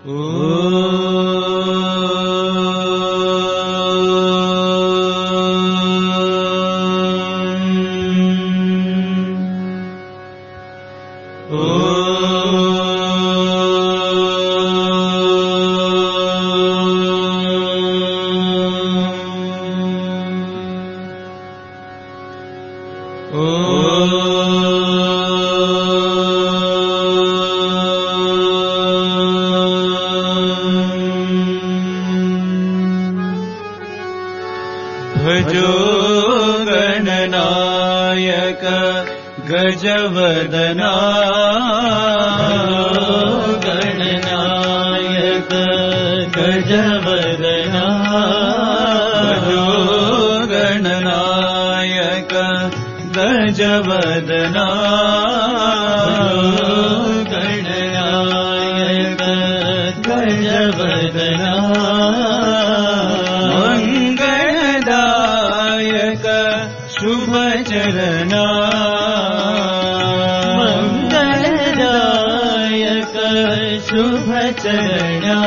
भजो गणनायक गजवदना गणनायक गजवदना भजो गणनायक गजवदना गणनायक गजवदना शुभचरणा मंगलदायक शुभचरणा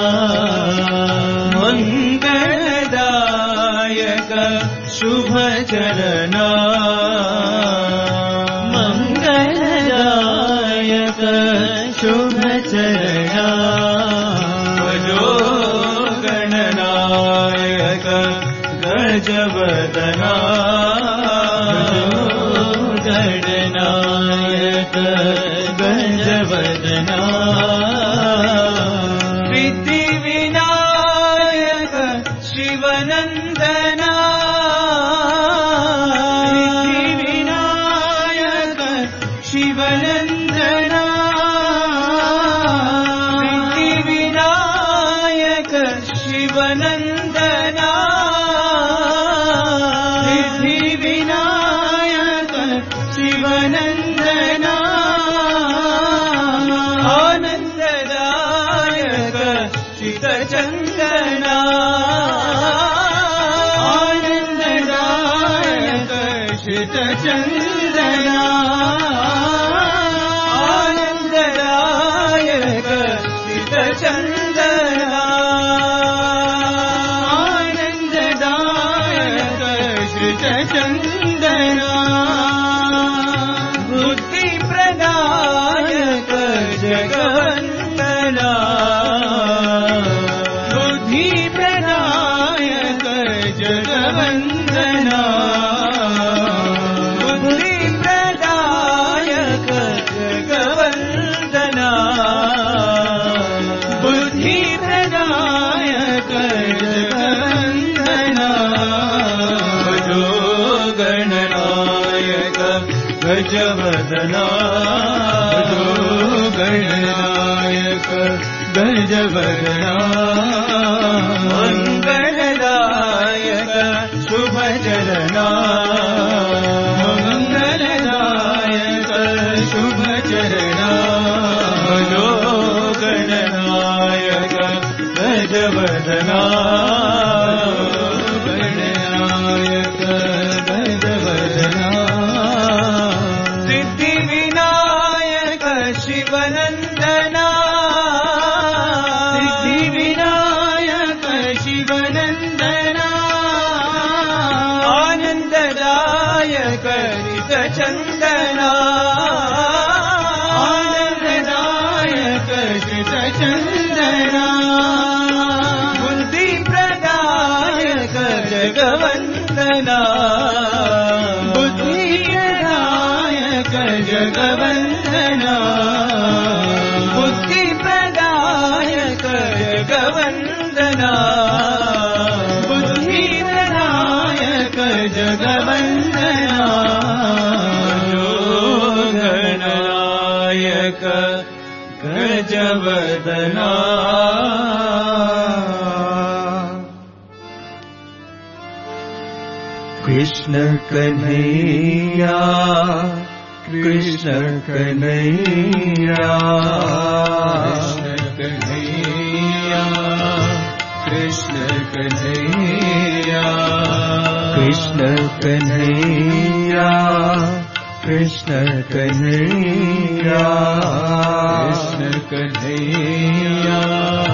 मंगलदायक शुभचरणा मंगलदायक शुभचरणा भजो गणनायक गजवदना गणनायक गजवदना सिद्धिविनायक शिवनन्दना सिद्धिविनायक शिवनन्दना सिद्धिविनायक शिवनन्दना शिवनन्दना आनन्ददायक चितचन्दना आनन्ददायक चितचन्दना आनन्ददायक चितचन्दना आनन्ददायक चितचन्दना बुद्धिप्रदायक जगवन्दना बुद्धिप्रदायक जगवन्दना बुद्धिप्रदायक जगवन्दना बुद्धिप्रदायक जगवन्दना भजो गणनायक गजवदना भजो गणनायक गजवदना मंगलदायक शुभचरणा मंगलदायक शुभचरणा भजो गणनायक गजवदना गणनायक गजवदना शिवनन्दना सिद्धिविनायक शिवनन्दना आनन्ददायक चितचन्दना आनन्ददायक चितचन्दना बुद्धिप्रदायक जगवन्दना बुद्धिप्रदायक जगवन्दना बुद्धिप्रदायक जगवन्दना बुद्धिप्रदायक जगवन्दना गणनायक गजवदना कृष्ण कन्हैया कृष्ण कन्हैया कृष्ण कन्हैया कृष्ण कन्हैया कृष्ण कन्हैया कृष्ण कन्हैया कृष्ण कन्हैया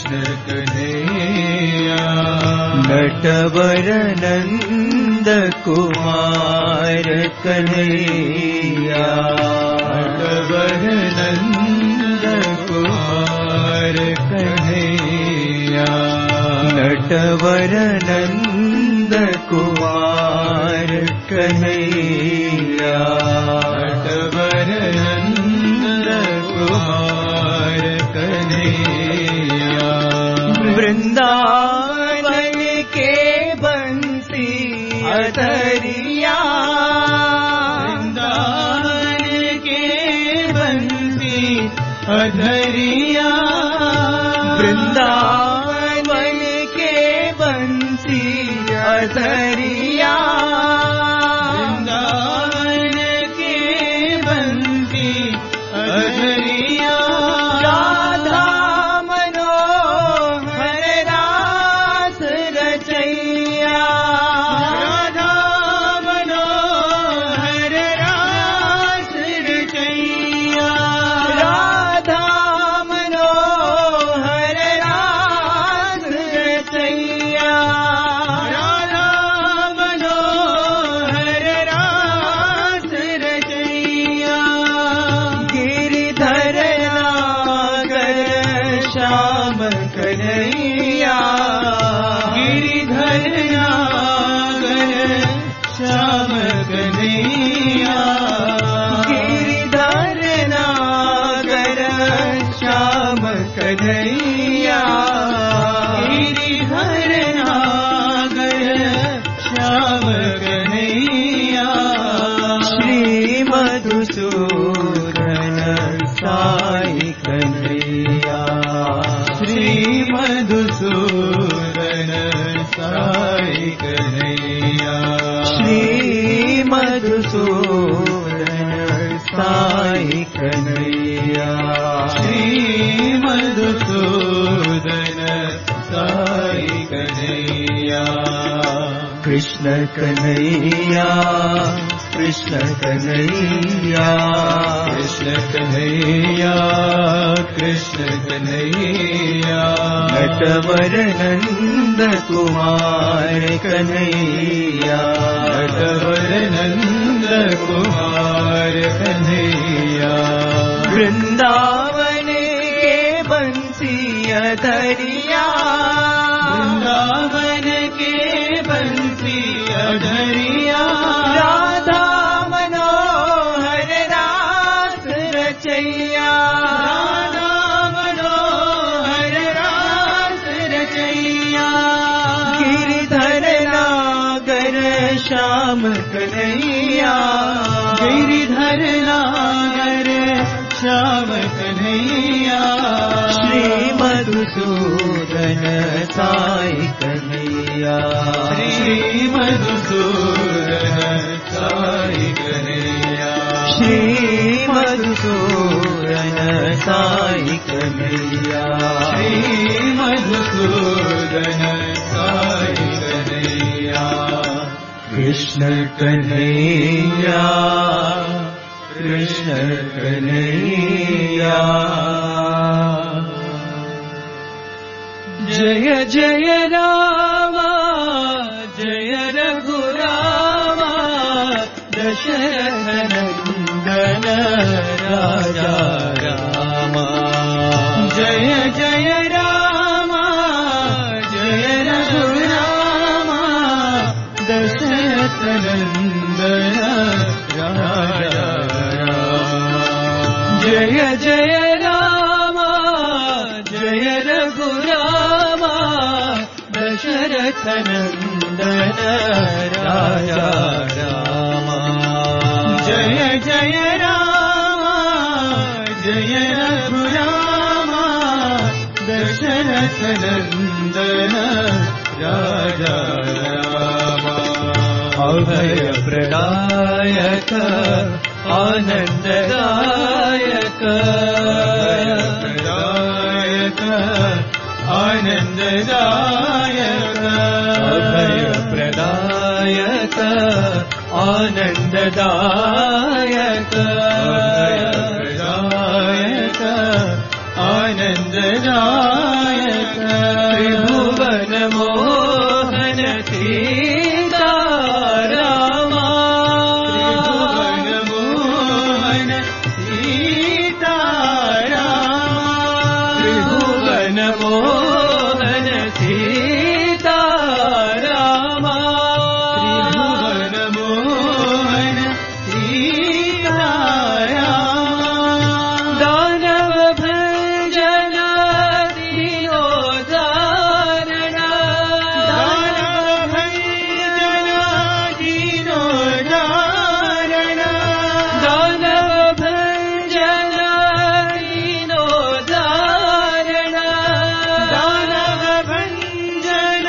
कृष्ण कन्हैया नटवर नंद कुमार कन्हैया नटवर नंद कुमार कन्हैया नटवर नंद कुमार कन्हैया नटवर नंद कुमार कन्हैया वृंदावन के बंसी अधरिया वृंदावन के बंसी अधरिया वृंदावन के बंसी अधरिया वृंदावन के बंसी अधरिया राधा मनोहर रास रचैया राधा मनोहर रास रचैया राधा मनोहर रास रचैया राधा मनोहर रास रचैया गिरिधर नागर श्याम कन्हैया गिरिधर नागर श्याम कन्हैया गिरिधर नागर श्याम कन्हैया गिरिधर नागर श्याम कन्हैया श्री मधुसूदन साई कन्हैया श्री मधुसूदन साई कन्हैया श्री मधुसूदन साई कन्हैया श्री मधुसूदन साई कन्हैया कृष्ण कन्हैया कृष्ण कन्हैया कृष्ण कन्हैया कृष्ण कन्हैया नटवर नंद कुमार कन्हैया नटवर नंद कुमार कन्हैया वृंदावन के बंसी अधरिया वृंदावन के बंसी अधरिया राधा मनोहर रास रचैया राधा मनोहर रास रचैया गिरिधर नागर श्याम कन्हैया गिरिधर नागर श्याम कन्हैया श्री मधुसूदन साई कन्हैया श्री मधुसूदन साई कन्हैया श्री मधुसूदन साई कन्हैया श्री मधुसूदन साई कन्हैया कृष्ण कन्हैया कृष्ण कन्हैया जय जय रामा जय रघुरामा दशरथ नंदन राजा रामा जय जय रामा जय रघुरामा दशरथ नंदन राजा जय जय रामा जय रघुरामा दशरथ नंदन राजा रामा जय जय रामा जय रघुरामा दशरथ नंदन राजा रामा अभय प्रदायक आनंददायक प्रदायक आनंददायक अभय प्रदायक आनंददायक प्रदायक आनन्ददायक त्रिभुवन मोहन सीतारामा त्रिभुवन मोहन सीतारामा त्रिभुवन मोहन सीतारामा त्रिभुवन मोहन सीतारामा दानव भंजन दीनोदारण दानव भंजन दीनोदारण दानव भंजन दीनोदारण दानव भंजन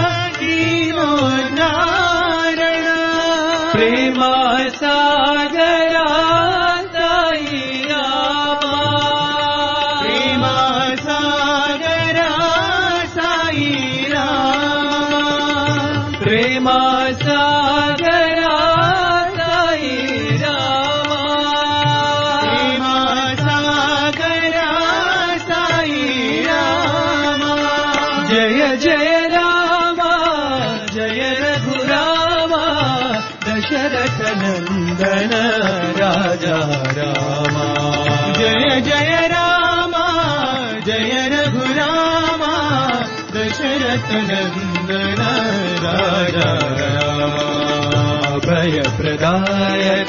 दीनोदारण प्रेमा सागरा साई रामा प्रेमा सागरा साई रामा प्रेमा सागरा साई रामा प्रेमा सागरा साई रामा जय जय रामा जय रघुरामा दशरथ नंदन राजा रामा जय जय रामा जय रघुरामा दशरथ नंदन राजा रामा भय प्रदायक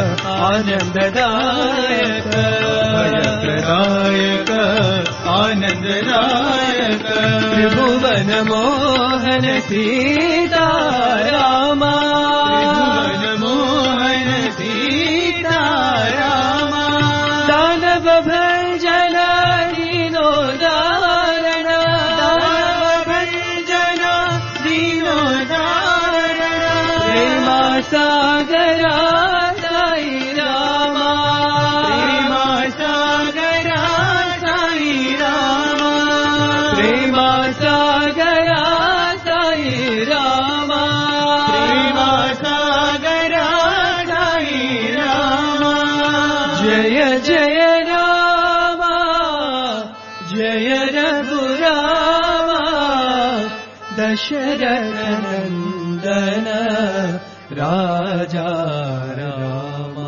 आनंददायक भय प्रदायक आनंददायक त्रिभुवन मोहन सीतारामा त्रिभुवन मोहन सीतारामा दानव भंजन दीनोदारण दानव भंजन दीनोदारण प्रेमा सागरा साई रामा प्रेमा सागरा साई रामा प्रेमा सागरा साई रामा प्रेमा सागरा साई रामा जय जय रामा जय रघुरामा दशरथ नंदन राजा रामा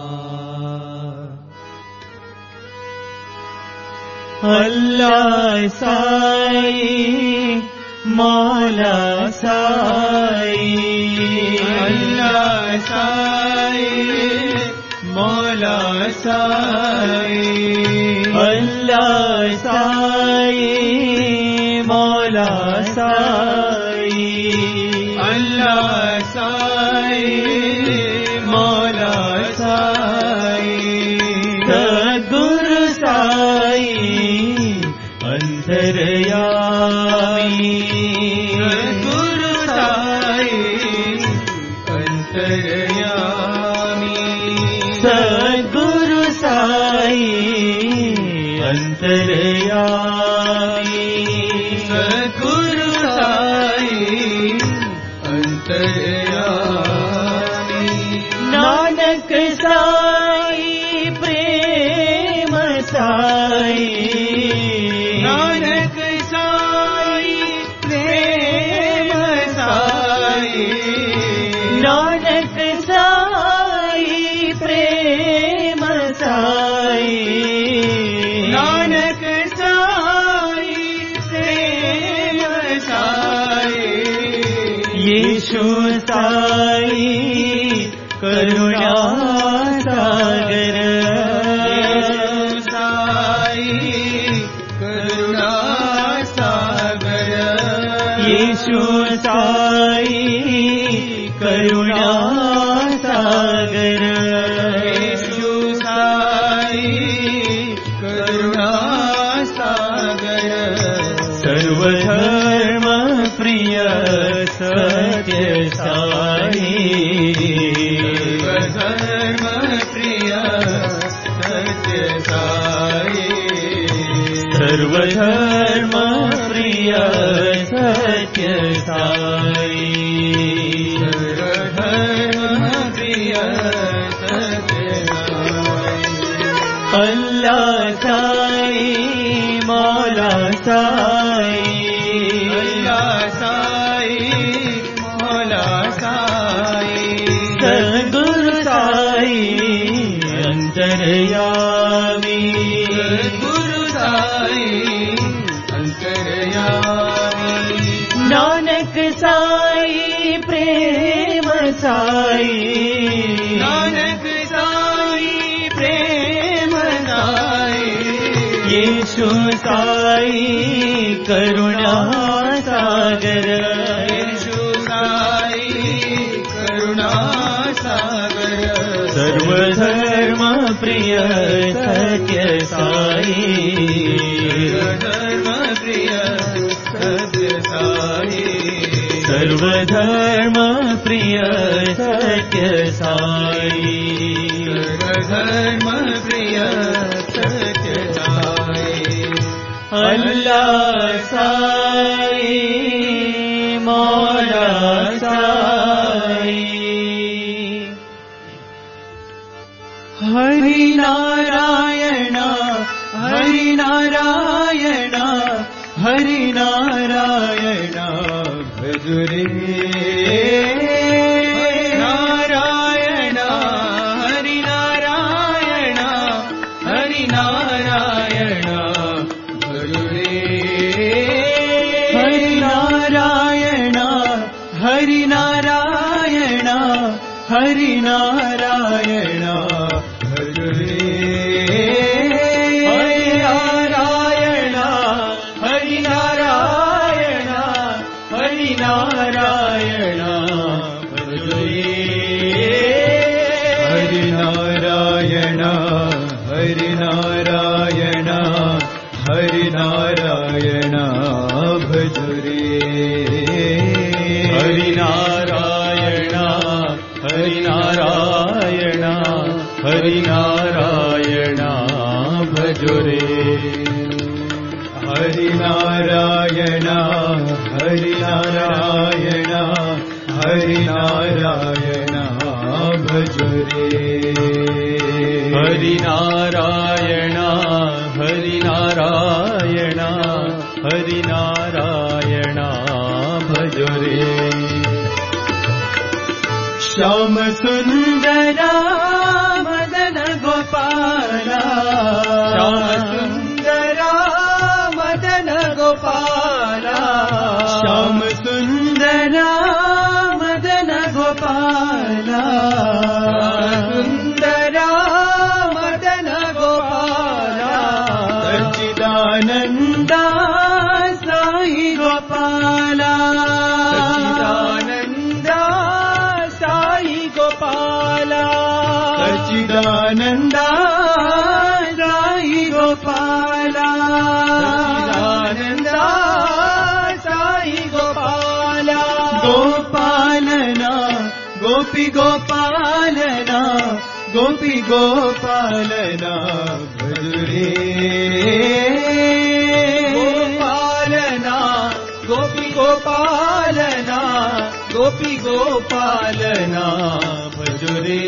अल्लाह साई मौला साई अल्लाह साई मौला साई अल्लाह साई मौला साई अल्लाह साई मौला साई सद्गुरु साई अंतर्यामी सद्गुरु साई अंतर्यामी सद्गुरु साई अंतर्यामी सद्गुरु साई अंतर्यामी नानक साई प्रेम साई नानक साई प्रेम साई नानक साई प्रेम साई नानक साई प्रेम साई यीशु साई करुणा सागर यीशु साई करुणा सागर यीशु साई करुणा सागर यीशु साई करुणा सागर सर्वधर्म प्रिय सत्य साई सर्वधर्म प्रिय सत्य साई सर्वधर्म प्रिय सत्य साई सर्वधर्म प्रिय सत्य साई अल्लाह साई साई, अल्लाह साई, मौला साई, सद्गुरु साई अंतर्यामी, सद्गुरु साई अंतर्यामी, नानक साई प्रेम साई, नानक साई प्रेम साई, यीशु साई करुणा सागर, यीशु साई करुणा सागर, सर्वधर्म प्रिय सत्य साई, धर्म प्रिय सत्य साई, सर्वधर्म प्रिय सत्य साई, धर्म प्रिय सत्य साई, अल्लाह साई, मौला साई, हरि नारायण हरि नारायण हरि नारायण भजुरे, नारायण हरि नारायण हरि नारायण भजुरे, हरि नारायण हरि नारायण हरि नारायण भजुरे, हरि नारायण हरि नारायण हरि नारायण भजुरे, हरि नारायण हरि नारायण हरि नारायण भजुरे, हरि नारायण हरि नारायण हरि नारायण भजुरे, हरि नारायण हरि नारायण हरि नारायण भजुरे, हरि नारायण हरि नारायण हरि नारायण भजुरे, श्याम सुंदरा मदन गोपाला, श्याम सुंदरा मदन गोपाला, श्याम सुंदरा मदन गोपाला, सुंदरा मदन गोपाला, सच्चिदानंदा साई गोपाला, सच्चिदानंदा साई गोपाला, सच्चिदानंदा साई गोपाला, सच्चिदानंदा साई गोपाला, गोपालना गोपी गोपालना गोपी गोपालना भजुरे, गोपालना गोपी गोपालना गोपी गोपालना भजुरे,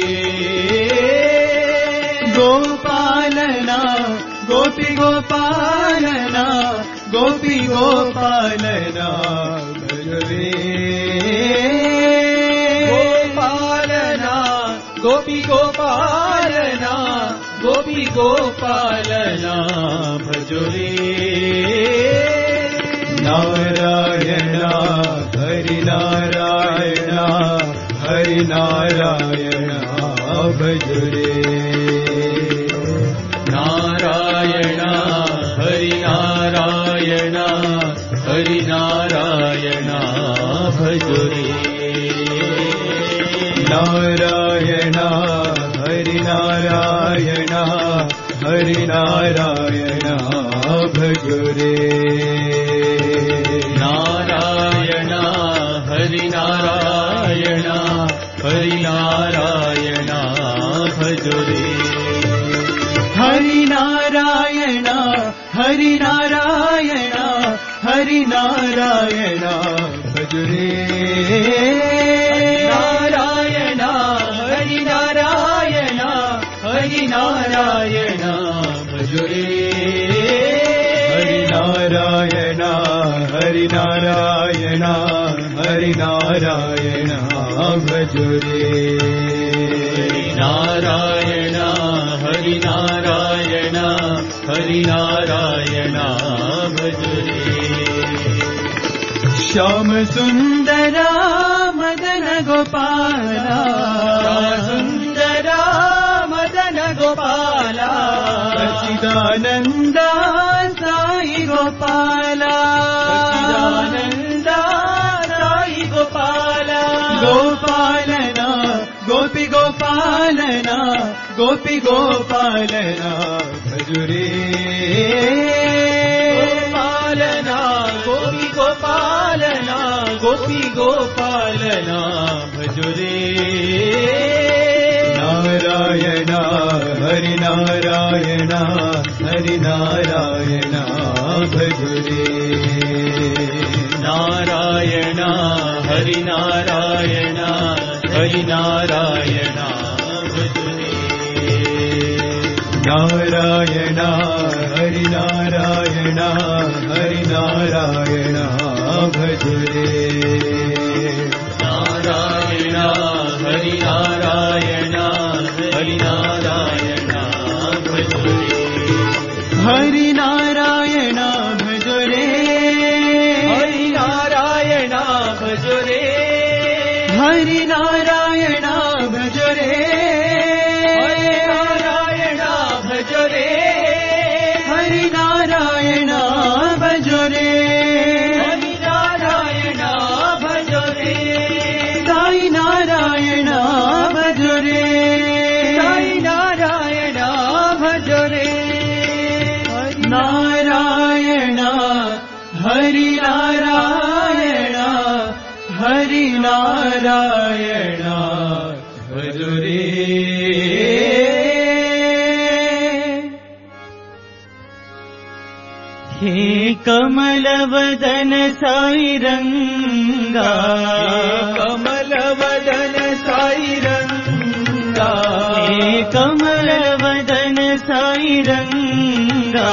गोपालना गोपी गोपालना गोपी गोपालना भजुरे, गोपालना गोपी गोपालना गोपी गोपालना भजुरे, नारायण हरि नारायण हरि नारायण भजुरे, नारायण हरि नारायण हरि नारायण भजुरे, नारायण हरि नारायण हरि नारायण भजुरे, नारायण हरि नारायण हरि नारायण भजुरे, हरि नारायण हरि नारायण हरि नारायण भजुरे, नारायण हरि नारायण हरि नारायण भजुरे, हरि नारायण हरिनारायण हरिनारायण भजो रे नारायण हरिनारायण हरिनारायण भजो रे श्याम सुंदरा मदन गोपाला सुंदरा मदन गोपाला सच्चिदानंदा साई गोपाला सच्चिदानंदा साई गोपाला गोपालना गोपी गोपालना गोपी गोपालना भजुरे गोपालना गोपी गोपालना गोपी गोपालना भजुरे नारायण हरिनारायण हरिनारायण भजुरे नारायण हरिनारायण हरिनारायण भजुरे नारायण हरिनारायण हरिनारायण भजुरे नारायण हरिनारायण हरिनारायण भजुरे हरिनारायण भजुरे हरिनारायण भजुरे हरिनारायण भजुरे हरिनारायण भजुरे हरिनारायण भजुरे हरिनारायण भजुरे साई नारायण भजुरे साई नारायण भजुरे नारायण हरिनारायण हरिनारायण भजुरे हे कमलवदन साई रंगा कमलवदन साई रंगा हे कमलवदन साई रंगा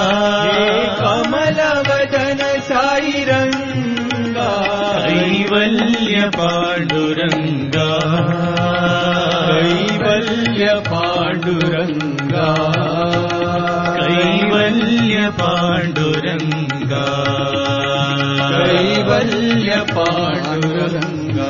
कमलवदन साई रंगा कैवल्य पांडुरंगा कैवल्य पांडुरंगा कैवल्य पांडुरंगा कैवल्य पांडुरंगा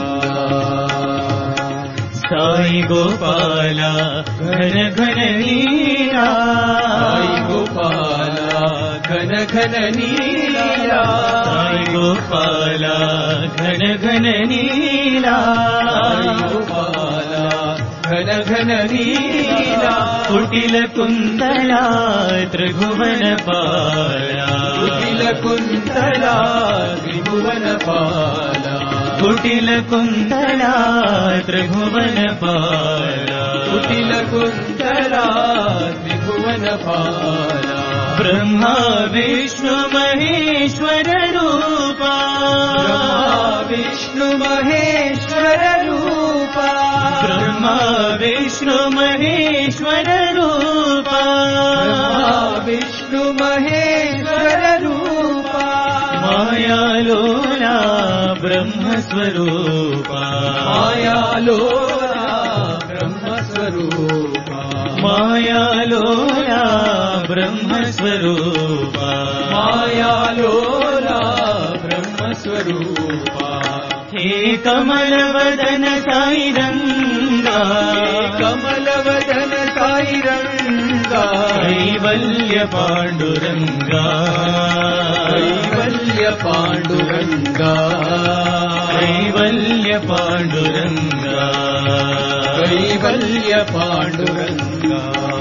साई गोपाला घन घन नीला साई गोपाला घन घन नीला साई गोपाला घन घन नीला साई गोपाला घन घन नीला कुटिल कुंतला त्रिभुवन पाला कुटिल कुंतला त्रिभुवन पाला कुटिल कुंतला त्रिभुवन पाला कुटिल कुंतला त्रिभुवन पाला ब्रह्मा विष्णु महेश्वर रूपा ब्रह्मा विष्णु महेश्वर रूपा ब्रह्मा विष्णु महेश्वर रूपा ब्रह्मा विष्णु महेश्वर रूपा मायालोला ब्रह्मस्वरूपा मायालोला ब्रह्मस्वरूपा मायालोला ब्रह्मस्वरूपा मायालोला ब्रह्मस्वरूपा हे कमलवदन साई रंगा कमलवदन साई रंगा कैवल्य पांडुरंगा कैवल्य पांडुरंगा कैवल्य पांडुरंगा कैवल्य पांडुरंगा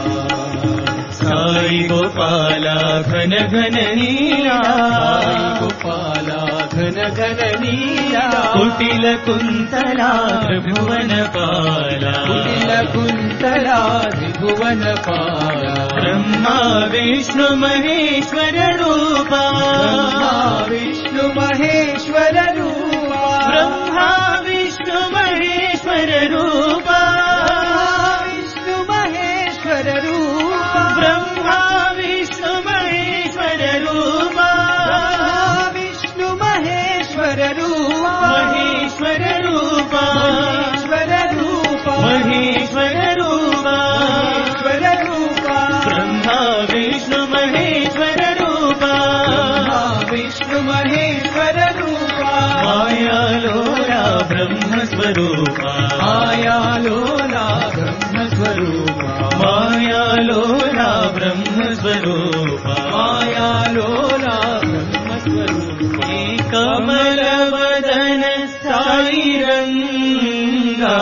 साई गोपाला घन घन नीला साई गोपाला घन घन नीला कुटिल कुंतला त्रिभुवन पाला कुटिल कुंतला त्रिभुवन पाला ब्रह्मा विष्णु महेश्वर रूपा ब्रह्मा विष्णु महेश्वर रूपा ब्रह्मा विष्णु महेश्वर रूपा विष्णु महेश्वर रूपा ब्रह्मा विष्णु महेश्वर रूपा विष्णु महेश्वर బ్రహ్మస్వరూపా మాయాలోలా బ్రహ్మస్వరూపా మాయాలోలా బ్రహ్మస్వరూపా మాయాలోలా బ్రహ్మస్వరూపా కమలవదన సాయిరంగా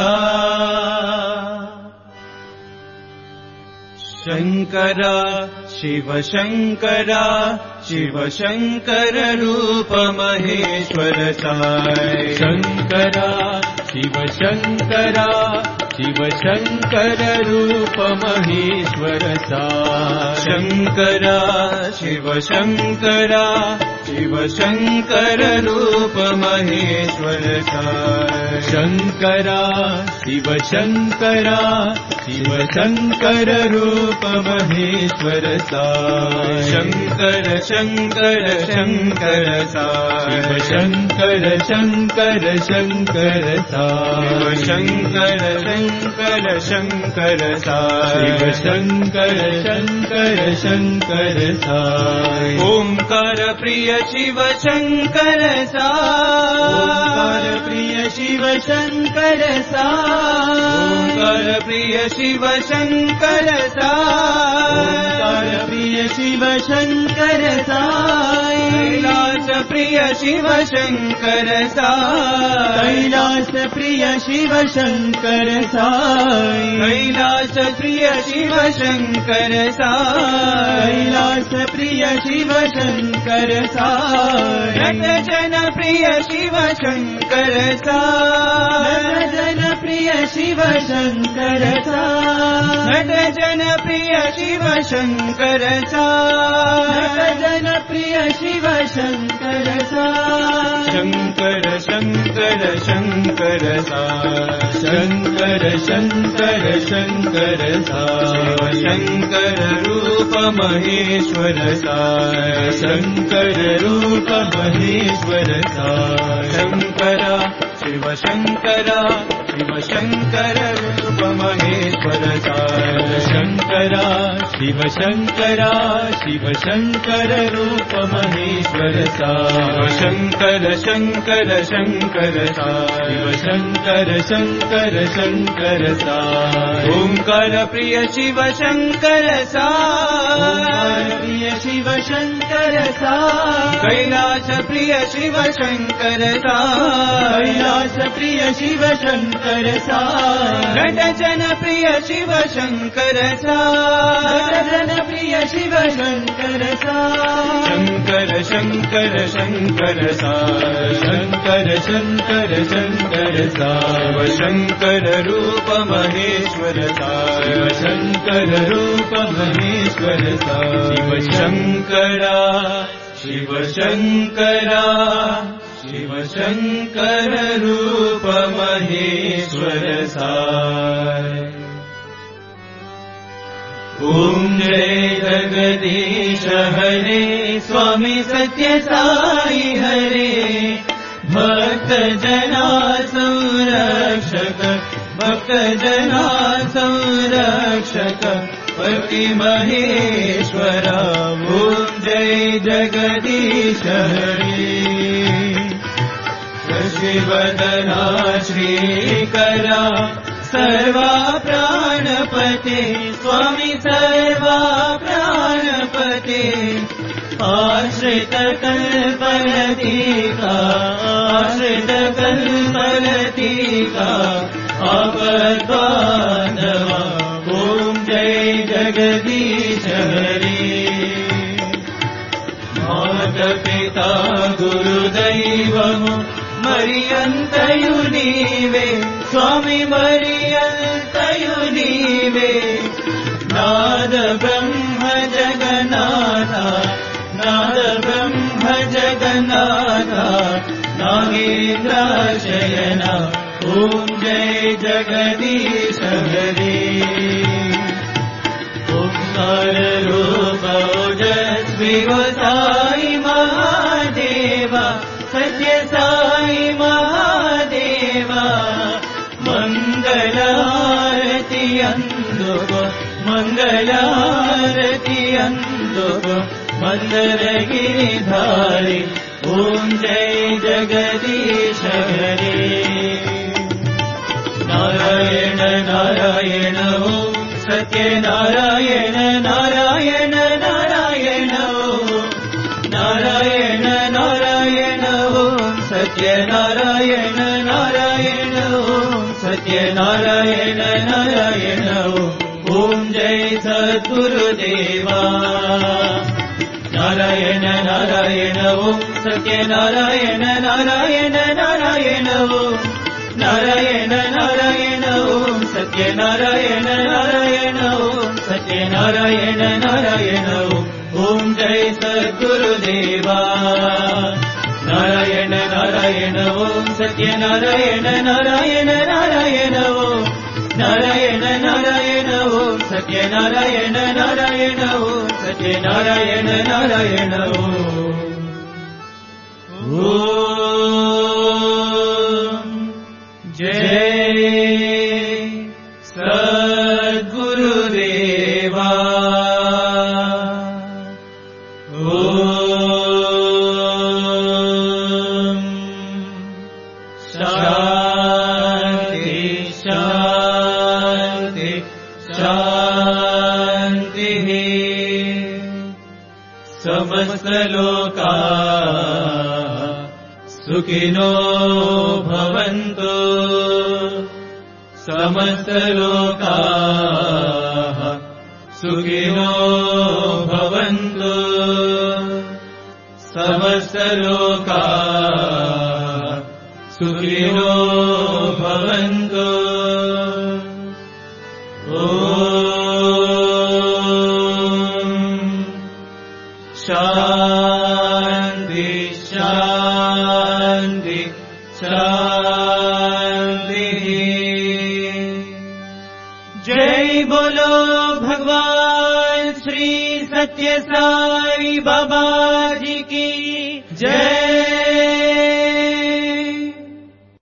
శంకర శివ శంకర శివ శంకర రూప మహేశ్వర సాయి శంకర శివ శంకర శివ శంకర రూప మహేశ్వర సాయి శంకర శివ శంకర శివ శంకర రూప మహేశ్వర సాయి శంకర శివ శంకర శివ శంకర రూప మహేశ్వర సాయి శంకర శంకర శంకర సాయి శివ శంకర శంకర శంకర సాయి శంకర శంకర శంకర సాయి శివ శంకర శంకర శంకర సాయి ఓంకార ప్రియ శివ శంకర ఓంకార సాయి ప్రియ శివ శంకర సాయి ఓంకార ప్రియ శివ శంకర ఓంకార సాయి ప్రియ శివ శంకర సాయి కైలాస ప్రియ శివ శంకర సాయి కైలాస ప్రియ శివ శంకర సాయి కైలాస ప్రియ శివ శంకర సాయి కైలాస ప్రియ శివ శంకర సాయి నట జన ప్రియ శివ శంకర సాయి జన ప్రియ శివ శంకర సాయి నట జన ప్రియ శివ శంకర సాయి జన ప్రియ శివ శంకర సాయి శంకర శంకర శంకర సాయి శంకర శంకర శంకర సాయి శంకర రూప మహేశ్వర సాయి శంకర రూప మహేశ్వర సాయి శంకర శివ శంకర శివ శంకర రూప మహేశ్వర సాయి శంకర శివ శంకర శివ శంకర రూప మహేశ్వర సాయి శంకర శంకర శంకర సాయి శివ శంకర శంకర శంకర సాయి ఓంకార ప్రియ శివ శంకర ఓంకార సాయి ప్రియ శివ శంకర సాయి కైలాస ప్రియ శివ శంకర సాయి కైలాస ప్రియ శివ శంకర సాయి నట జన ప్రియ శివ శంకర సాయి జన ప్రియ శివ శంకర సాయి శంకర శంకర శంకర సాయి శంకర శంకర శంకర సాయి శంకర రూప మహేశ్వర సాయి శివ శంకర రూప మహేశ్వర సాయి శివ శంకర శివ శంకర శివ శంకర రూప మహేశ్వర సాయి ఓం జయ జగదీశ హరే స్వామి సత్య సాయి హరే భక్త జనా సంరక్షక భక్త జనా సంరక్షక పతి మహేశ్వర ఓం జయ జగదీశ హరే శశివదనా శ్రీకరా सर्वा प्राणपते स्वामी सर्वा प्राणपते आश्रित कल्पलतिका आश्रित कल्पलतिका आपद्बान्धवा ॐ जय जगदीश हरे मातपिता गुरुदैवमु मरियन्तयु नीवे स्वामी मरियन्तयु नीवे नाद ब्रह्म जगन्नाथ नाद ब्रह्म जगन्नाथ नागेन्द्रशयन ॐ जय जगदीश हरे ओंकार रूप ओजस्वी साई महादेवा सत्य साई महादेवा मंगलारति अंदुको मंगलारति अंदुको मंदरगिरिधारी ओम जय जगदीश हरे नारायण नारायण ओम सत्यनारायण नारायण नारायण ओम नारायण नारायण ओम सत्यनारायण नारायण ओम सत्यनारायण नारायण ओम जय सद्गुरुदेवा नारायण नारायण ओम सत्यनारायण नारायण नारायण ओम नारायण नारायण ओम सत्यनारायण नारायण ओम सत्यनारायण नारायण ओम जय सद्गुरुदेवा नारायण नारायण ओम सत्यनारायण नारायण नारायण ओम नारायण नारायण ओम सत्यनारायण नारायण ओम सत्यनारायण नारायण ओम जय सद्गुरुदेवा ओम शांति शांति शांतिः समस्त लोका सुखिनो भवन्तु समस्त लोका सुखिनो भवन्तु समस्त लोका सुखिनो भवन्तु ओम शांति शांति शांति जय बोलो भगवान श्री सत्य साई बाबा जी की जय।